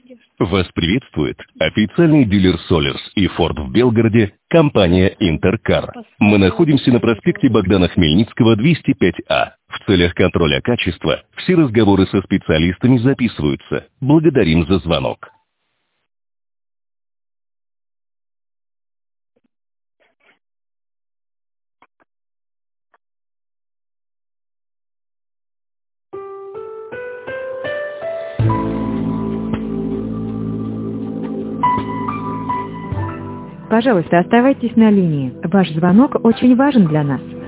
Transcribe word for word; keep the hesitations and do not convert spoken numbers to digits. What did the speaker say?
Вас приветствует официальный дилер Solers и Ford в Белгороде, компания Интеркар. Мы находимся на проспекте Богдана Хмельницкого, двести пять А. В целях контроля качества все разговоры со специалистами записываются. Благодарим за звонок. Пожалуйста, оставайтесь на линии. Ваш звонок очень важен для нас.